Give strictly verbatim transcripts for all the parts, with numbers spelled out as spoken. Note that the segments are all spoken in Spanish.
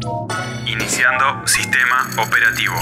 Iniciando sistema operativo.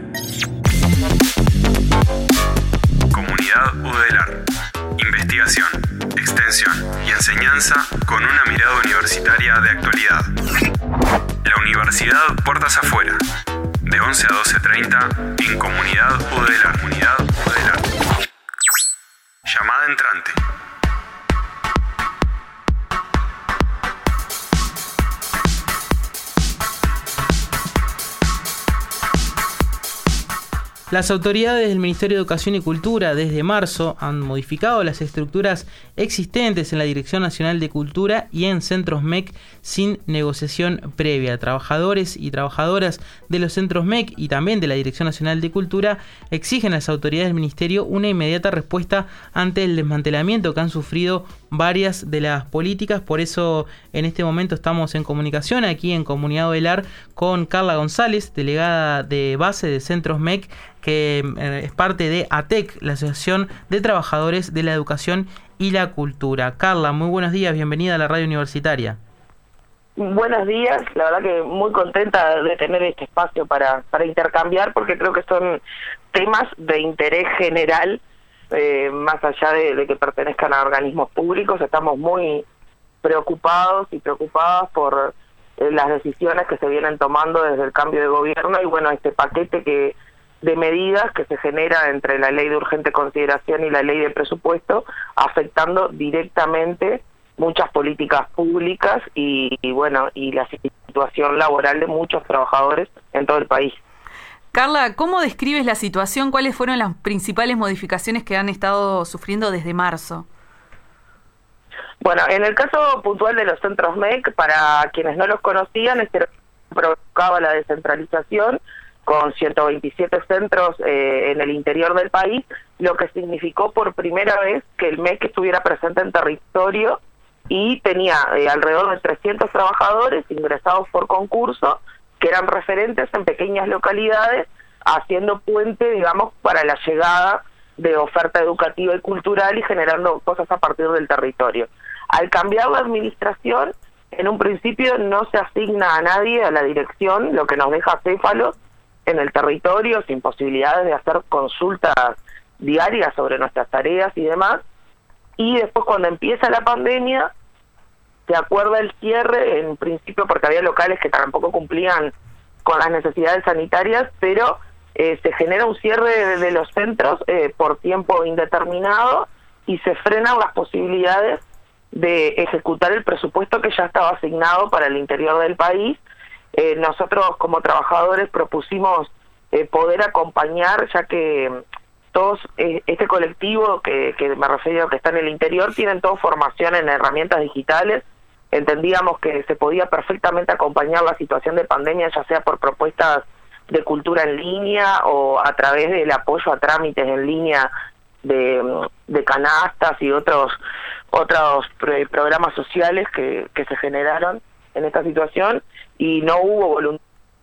Comunidad UDELAR. Investigación, extensión y enseñanza con una mirada universitaria de actualidad. La Universidad Puertas Afuera. De once a doce treinta en Comunidad UDELAR. Comunidad UDELAR. Llamada entrante. Las autoridades del Ministerio de Educación y Cultura desde marzo han modificado las estructuras existentes en la Dirección Nacional de Cultura y en centros M E C sin negociación previa. Trabajadores y trabajadoras de los centros M E C y también de la Dirección Nacional de Cultura exigen a las autoridades del Ministerio una inmediata respuesta ante el desmantelamiento que han sufrido varias de las políticas. Por eso en este momento estamos en comunicación aquí en Comunidad UDELAR con Carla González, delegada de base de Centros M E C, que es parte de A T E C, la Asociación de Trabajadores de la Educación y la Cultura. Carla, muy buenos días, bienvenida a la radio universitaria. Buenos días, la verdad que muy contenta de tener este espacio para, para intercambiar, porque creo que son temas de interés general, eh, más allá de, de que pertenezcan a organismos públicos. Estamos muy preocupados y preocupadas por eh, las decisiones que se vienen tomando desde el cambio de gobierno y bueno, este paquete que de medidas que se genera entre la ley de urgente consideración y la ley de presupuesto, afectando directamente muchas políticas públicas y, y bueno, y la situación laboral de muchos trabajadores en todo el país. Carla, ¿cómo describes la situación? ¿Cuáles fueron las principales modificaciones que han estado sufriendo desde marzo? Bueno, en el caso puntual de los centros M E C, para quienes no los conocían, este provocaba la descentralización con ciento veintisiete centros eh, en el interior del país, lo que significó por primera vez que el M E C estuviera presente en territorio y tenía eh, alrededor de trescientos trabajadores ingresados por concurso, que eran referentes en pequeñas localidades, haciendo puente, digamos, para la llegada de oferta educativa y cultural y generando cosas a partir del territorio. Al cambiar la administración, en un principio no se asigna a nadie a la dirección, lo que nos deja céfalos en el territorio, sin posibilidades de hacer consultas diarias sobre nuestras tareas y demás. Y después, cuando empieza la pandemia, se acuerda el cierre, en principio porque había locales que tampoco cumplían con las necesidades sanitarias, pero eh, se genera un cierre de, de los centros eh, por tiempo indeterminado y se frenan las posibilidades de ejecutar el presupuesto que ya estaba asignado para el interior del país. Eh, nosotros como trabajadores propusimos eh, poder acompañar, ya que todos eh, este colectivo que, que me refiero que está en el interior tienen toda formación en herramientas digitales. Entendíamos que se podía perfectamente acompañar la situación de pandemia, ya sea por propuestas de cultura en línea o a través del apoyo a trámites en línea de, de canastas y otros otros pro- programas sociales que, que se generaron en esta situación, y no hubo voluntad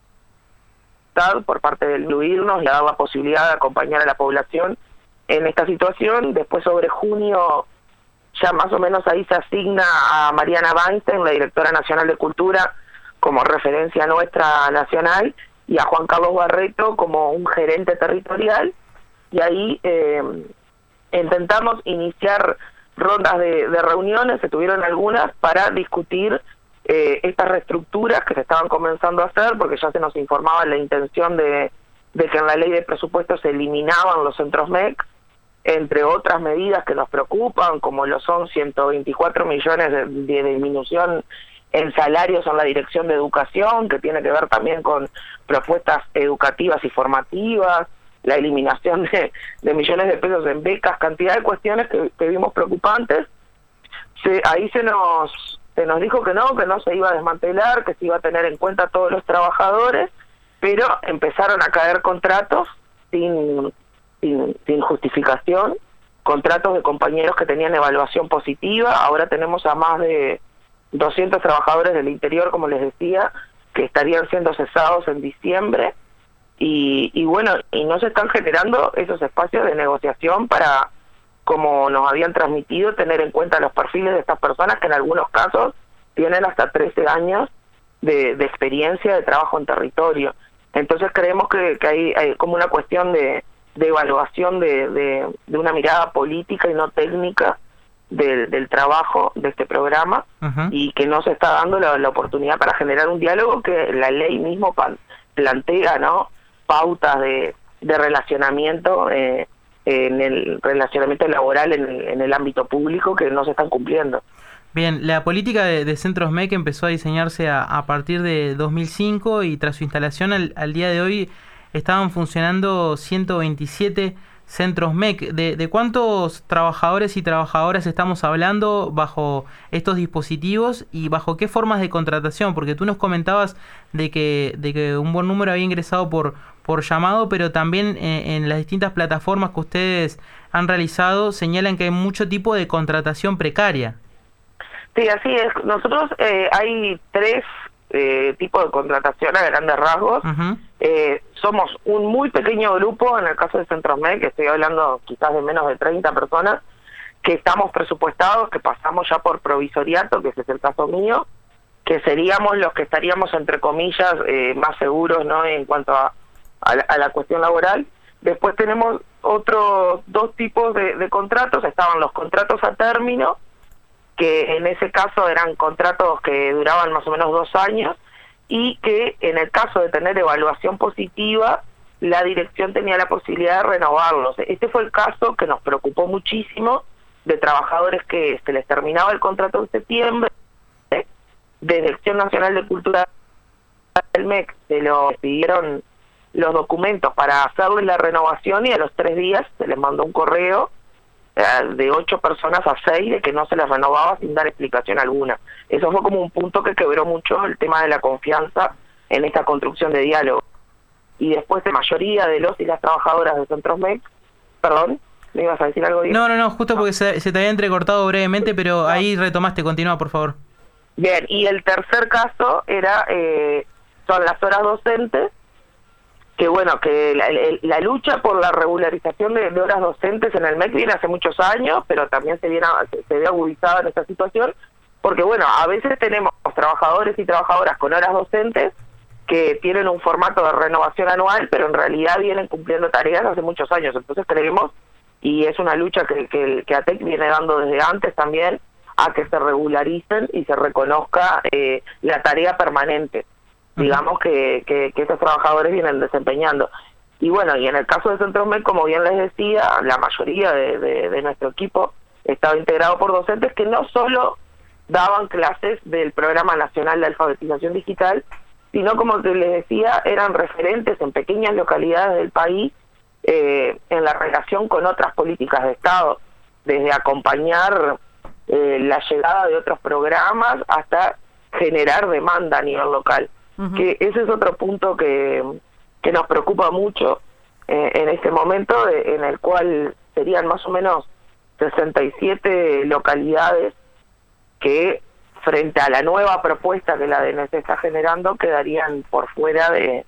por parte del incluirnos y dar la posibilidad de acompañar a la población en esta situación. Después, sobre junio, ya más o menos ahí se asigna a Mariana Weinstein, la directora nacional de Cultura, como referencia nuestra nacional, y a Juan Carlos Barreto como un gerente territorial, y ahí eh, intentamos iniciar rondas de, de reuniones, se tuvieron algunas, para discutir Eh, estas reestructuras que se estaban comenzando a hacer, porque ya se nos informaba la intención de, de que en la ley de presupuesto se eliminaban los centros M E C, entre otras medidas que nos preocupan, como lo son ciento veinticuatro millones de, de disminución en salarios en la Dirección de Educación, que tiene que ver también con propuestas educativas y formativas, la eliminación de, de millones de pesos en becas, cantidad de cuestiones que, que vimos preocupantes. Se, ahí se nos... Se nos dijo que no, que no se iba a desmantelar, que se iba a tener en cuenta a todos los trabajadores, pero empezaron a caer contratos sin, sin, sin justificación, contratos de compañeros que tenían evaluación positiva. Ahora tenemos a más de doscientos trabajadores del interior, como les decía, que estarían siendo cesados en diciembre, y, y bueno, y no se están generando esos espacios de negociación para, como nos habían transmitido, tener en cuenta los perfiles de estas personas, que en algunos casos tienen hasta trece años de, de experiencia de trabajo en territorio. Entonces creemos que, que hay, hay como una cuestión de, de evaluación de, de, de una mirada política y no técnica del, del trabajo de este programa, uh-huh. y que no se está dando la, la oportunidad para generar un diálogo que la ley mismo pan, plantea, ¿no? Pautas de, de relacionamiento eh, en el relacionamiento laboral en el, en el ámbito público que no se están cumpliendo. Bien, la política de, de Centros M E C empezó a diseñarse a, a partir de dos mil cinco y tras su instalación al, al día de hoy estaban funcionando ciento veintisiete Centros M E C. ¿De, de cuántos trabajadores y trabajadoras estamos hablando bajo estos dispositivos y bajo qué formas de contratación? Porque tú nos comentabas de que, de que un buen número había ingresado por, por llamado, pero también en, en las distintas plataformas que ustedes han realizado señalan que hay mucho tipo de contratación precaria. Sí, así es. Nosotros eh, hay tres eh, tipos de contratación a grandes rasgos. Uh-huh. Eh, somos un muy pequeño grupo, en el caso de Centros M E C, que estoy hablando quizás de menos de treinta personas, que estamos presupuestados, que pasamos ya por provisoriato, que ese es el caso mío, que seríamos los que estaríamos, entre comillas, eh, más seguros, ¿no?, en cuanto a, a, la, a la cuestión laboral. Después tenemos otros dos tipos de, de contratos. Estaban los contratos a término, que en ese caso eran contratos que duraban más o menos dos años y que en el caso de tener evaluación positiva, la dirección tenía la posibilidad de renovarlos. Este fue el caso que nos preocupó muchísimo, de trabajadores que se les terminaba el contrato en septiembre, ¿eh? de Dirección Nacional de Cultura del M E C, se los pidieron los documentos para hacerles la renovación y a los tres días se les mandó un correo de ocho personas a seis de que no se les renovaba sin dar explicación alguna. Eso fue como un punto que quebró mucho el tema de la confianza en esta construcción de diálogo. Y después la mayoría de los y las trabajadoras de Centros M E C, perdón, ¿me ibas a decir algo, Diego? No, no, no, justo porque se, se te había entrecortado brevemente, pero no. Ahí retomaste, continúa, por favor. Bien, y el tercer caso era eh, son las horas docentes, que bueno, que la, la lucha por la regularización de, de horas docentes en el M E C viene hace muchos años, pero también se viene se, se ve agudizada en esta situación, porque bueno, a veces tenemos trabajadores y trabajadoras con horas docentes que tienen un formato de renovación anual, pero en realidad vienen cumpliendo tareas hace muchos años. Entonces creemos, y es una lucha que, que, que A T E C viene dando desde antes también, a que se regularicen y se reconozca eh, la tarea permanente, digamos, que, que, que estos trabajadores vienen desempeñando. Y bueno, y en el caso de Centros M E C, como bien les decía, la mayoría de, de, de nuestro equipo estaba integrado por docentes que no solo daban clases del Programa Nacional de Alfabetización Digital, sino, como les decía, eran referentes en pequeñas localidades del país eh, en la relación con otras políticas de Estado, desde acompañar eh, la llegada de otros programas hasta generar demanda a nivel local. Uh-huh. Que ese es otro punto que, que nos preocupa mucho eh, en este momento, de, en el cual serían más o menos sesenta y siete localidades que, frente a la nueva propuesta que la D N C está generando, quedarían por fuera de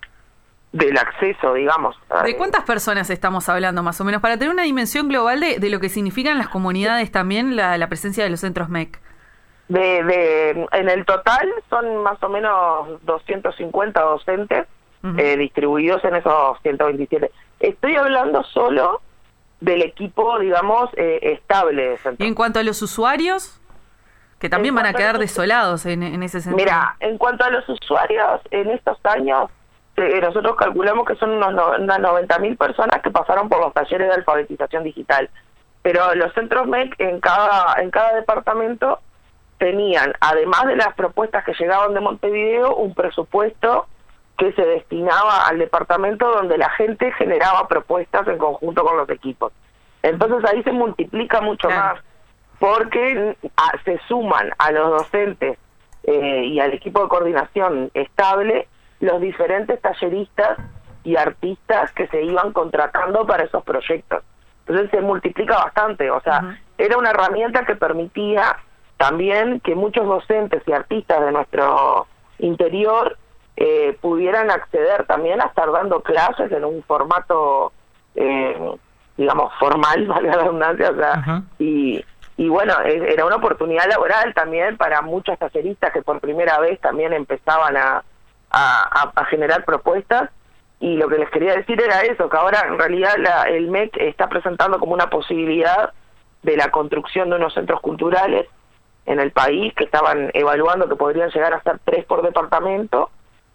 del acceso, digamos. ¿De cuántas personas estamos hablando, más o menos, para tener una dimensión global de, de lo que significan las comunidades también la, la presencia de los Centros M E C? De, de, en el total son más o menos doscientos cincuenta docentes uh-huh. eh, distribuidos en esos ciento veintisiete. Estoy hablando solo del equipo, digamos, eh, estable de Centros. ¿Y en cuanto a los usuarios? Que también van a quedar desolados en, en ese sentido. Mira, en cuanto a los usuarios, en estos años, eh, nosotros calculamos que son unos no, unas noventa mil personas que pasaron por los talleres de alfabetización digital. Pero los Centros M E C en cada, en cada departamento tenían, además de las propuestas que llegaban de Montevideo, un presupuesto que se destinaba al departamento donde la gente generaba propuestas en conjunto con los equipos. Entonces ahí se multiplica mucho claro. más, porque a, se suman a los docentes eh, y al equipo de coordinación estable los diferentes talleristas y artistas que se iban contratando para esos proyectos. Entonces se multiplica bastante, o sea, uh-huh. era una herramienta que permitía también que muchos docentes y artistas de nuestro interior eh, pudieran acceder también a estar dando clases en un formato, eh, digamos, formal, valga la redundancia, o sea, uh-huh. y, y bueno, era una oportunidad laboral también para muchos talleristas que por primera vez también empezaban a, a, a generar propuestas. Y lo que les quería decir era eso, que ahora en realidad la, el M E C está presentando como una posibilidad de la construcción de unos centros culturales en el país, que estaban evaluando que podrían llegar a ser tres por departamento.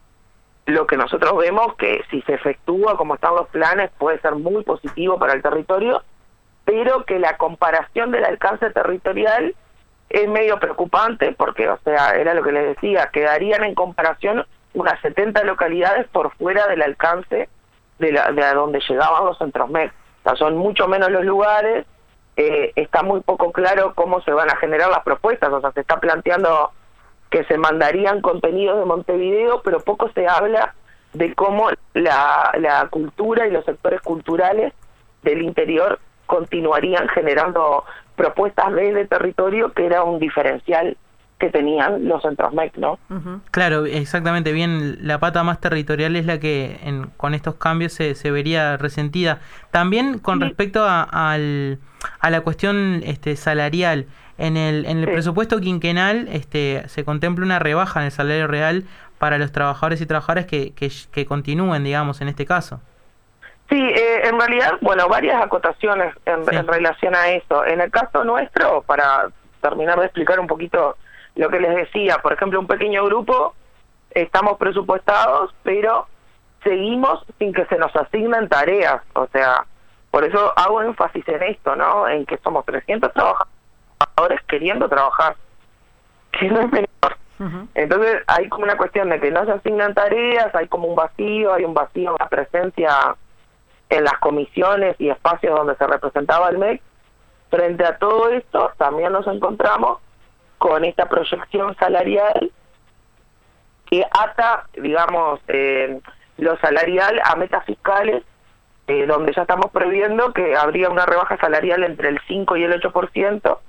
Lo que nosotros vemos que si se efectúa como están los planes puede ser muy positivo para el territorio, pero que la comparación del alcance territorial es medio preocupante porque, o sea, era lo que les decía, quedarían en comparación unas setenta localidades por fuera del alcance de, la, de a donde llegaban los centros M E C. O sea, son mucho menos los lugares, eh, está muy poco claro cómo se van a generar las propuestas, o sea, se está planteando que se mandarían contenidos de Montevideo, pero poco se habla de cómo la, la cultura y los sectores culturales del interior continuarían generando propuestas desde territorio, que era un diferencial que tenían los centros M E C, ¿no? Uh-huh. Claro, exactamente, bien, la pata más territorial es la que en, con estos cambios se, se vería resentida. También con sí. respecto a, al, a la cuestión este, salarial, en el, en el sí. presupuesto quinquenal este, se contempla una rebaja en el salario real para los trabajadores y trabajadoras que, que, que continúen, digamos, en este caso. Sí, eh, en realidad, bueno, varias acotaciones en, sí. en relación a eso. En el caso nuestro, para terminar de explicar un poquito lo que les decía, por ejemplo, un pequeño grupo, estamos presupuestados, pero seguimos sin que se nos asignen tareas. O sea, por eso hago énfasis en esto, ¿no? En que somos trescientos trabajadores queriendo trabajar, que no es menor. Uh-huh. Entonces hay como una cuestión de que no se asignan tareas, hay como un vacío, hay un vacío en la presencia en las comisiones y espacios donde se representaba el M E C. Frente a todo esto, también nos encontramos con esta proyección salarial que ata, digamos, eh, lo salarial a metas fiscales, eh, donde ya estamos previendo que habría una rebaja salarial entre el cinco y el ocho por ciento,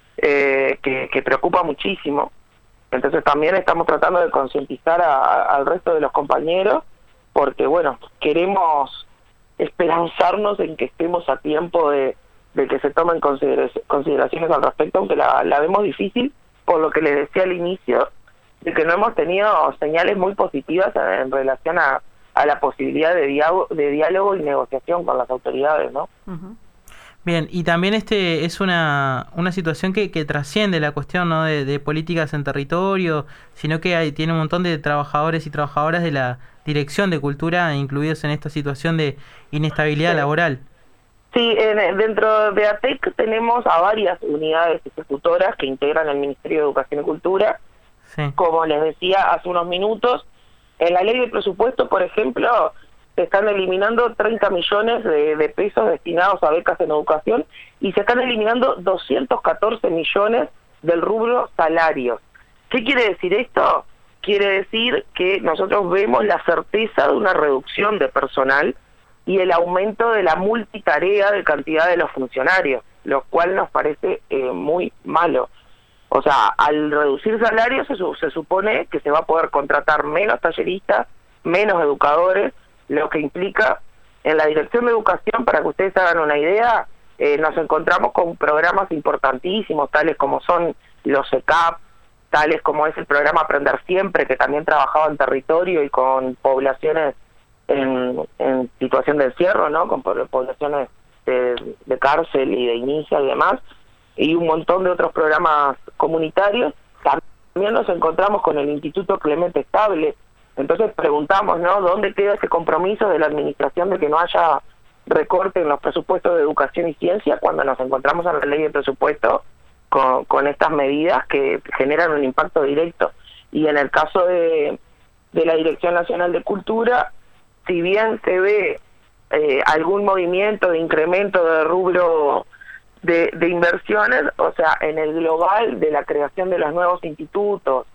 eh, que, que preocupa muchísimo. Entonces también estamos tratando de concientizar a, a, al resto de los compañeros, porque, bueno, queremos esperanzarnos en que estemos a tiempo de, de que se tomen considera- consideraciones al respecto, aunque la, la vemos difícil, por lo que les decía al inicio, de que no hemos tenido señales muy positivas en relación a, a la posibilidad de diálogo, de diálogo y negociación con las autoridades, ¿no? Uh-huh. Bien, y también este es una, una situación que, que trasciende la cuestión, ¿no?, de, de políticas en territorio, sino que hay, tiene un montón de trabajadores y trabajadoras de la Dirección de Cultura incluidos en esta situación de inestabilidad sí. laboral. Sí, en, dentro de A T E C tenemos a varias unidades ejecutoras que integran el Ministerio de Educación y Cultura. Sí. Como les decía hace unos minutos, en la ley de presupuesto, por ejemplo, se están eliminando treinta millones de, de pesos destinados a becas en educación y se están eliminando doscientos catorce millones del rubro salarios. ¿Qué quiere decir esto? Quiere decir que nosotros vemos la certeza de una reducción de personal y el aumento de la multitarea de cantidad de los funcionarios, lo cual nos parece eh, muy malo. O sea, al reducir salarios se, se supone que se va a poder contratar menos talleristas, menos educadores, lo que implica en la Dirección de Educación, para que ustedes hagan una idea, eh, nos encontramos con programas importantísimos, tales como son los C E C A P, tales como es el programa Aprender Siempre, que también trabajaba en territorio y con poblaciones en, en situación de encierro, ¿no? Con poblaciones de, de cárcel y de inicia y demás, y un montón de otros programas comunitarios. También nos encontramos con el Instituto Clemente Estable. Entonces preguntamos, ¿no?, ¿dónde queda ese compromiso de la administración de que no haya recorte en los presupuestos de educación y ciencia cuando nos encontramos en la ley de presupuesto con, con estas medidas que generan un impacto directo? Y en el caso de, de la Dirección Nacional de Cultura, si bien se ve eh, algún movimiento de incremento de rubro de, de inversiones, o sea, en el global de la creación de los nuevos institutos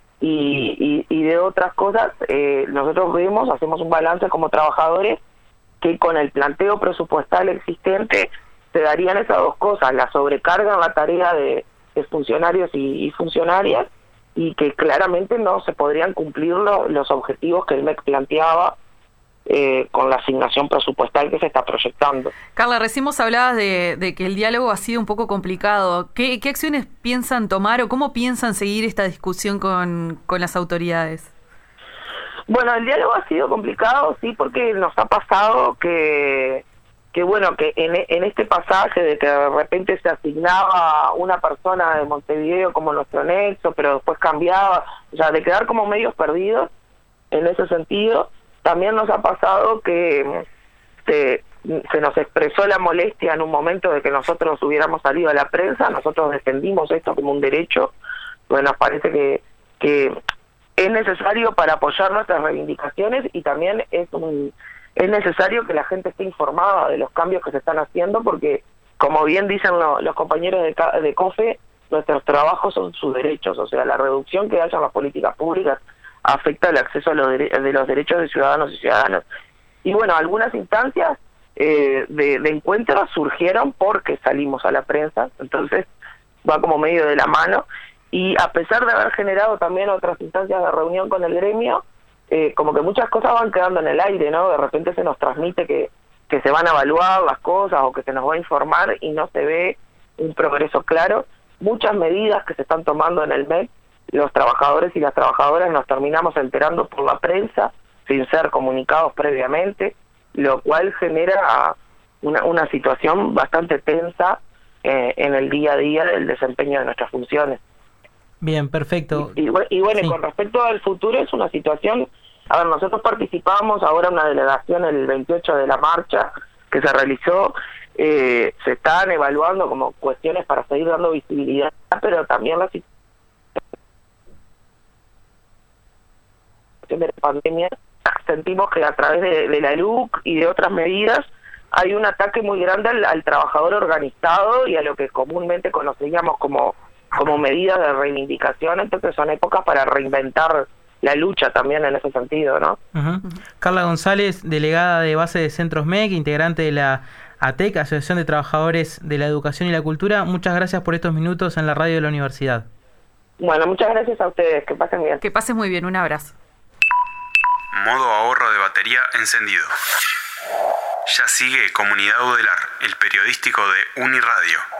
y, y, y de otras cosas, eh, nosotros vemos, hacemos un balance como trabajadores, que con el planteo presupuestal existente se darían esas dos cosas: la sobrecarga en la tarea de, de funcionarios y, y funcionarias, y que claramente no se podrían cumplir lo, los objetivos que el M E C planteaba eh, con la asignación presupuestal que se está proyectando. Carla, recién vos hablabas de, de que el diálogo ha sido un poco complicado. ¿Qué, qué acciones piensan tomar o cómo piensan seguir esta discusión con, con las autoridades? Bueno, el diálogo ha sido complicado, sí, porque nos ha pasado que, que bueno, que en, en este pasaje de que de repente se asignaba una persona de Montevideo como nuestro nexo, pero después cambiaba, o sea, de quedar como medios perdidos en ese sentido. También nos ha pasado que se, se nos expresó la molestia en un momento de que nosotros hubiéramos salido a la prensa. Nosotros defendimos esto como un derecho, pues nos parece que, que es necesario para apoyar nuestras reivindicaciones, y también es un, es necesario que la gente esté informada de los cambios que se están haciendo, porque como bien dicen lo, los compañeros de, de COFE, nuestros trabajos son sus derechos, o sea, la reducción que haya en las políticas públicas afecta el acceso a los de, de los derechos de ciudadanos y ciudadanas. Y bueno, algunas instancias eh, de, de encuentros surgieron porque salimos a la prensa, entonces va como medio de la mano, y a pesar de haber generado también otras instancias de reunión con el gremio, eh, como que muchas cosas van quedando en el aire, ¿no? De repente se nos transmite que, que se van a evaluar las cosas o que se nos va a informar y no se ve un progreso claro. Muchas medidas que se están tomando en el M E C, los trabajadores y las trabajadoras nos terminamos enterando por la prensa sin ser comunicados previamente, lo cual genera una, una situación bastante tensa eh, en el día a día del desempeño de nuestras funciones. Bien, perfecto. Y, y, y bueno, sí. Y con respecto al futuro es una situación, a ver, nosotros participamos ahora en una delegación el veintiocho de la marcha que se realizó, eh, se están evaluando como cuestiones para seguir dando visibilidad, pero también la situación de la pandemia, sentimos que a través de, de la L U C y de otras medidas hay un ataque muy grande al, al trabajador organizado y a lo que comúnmente conocíamos como, como medidas de reivindicación. Entonces son épocas para reinventar la lucha también en ese sentido, ¿no? Uh-huh. Carla González, delegada de base de Centros M E C, integrante de la A T E C, Asociación de Trabajadores de la Educación y la Cultura, muchas gracias por estos minutos en la radio de la universidad. Bueno, muchas gracias a ustedes, que pasen bien. Que pases muy bien, un abrazo. Modo ahorro de batería encendido. Ya sigue Comunidad Udelar, el periodístico de Uniradio.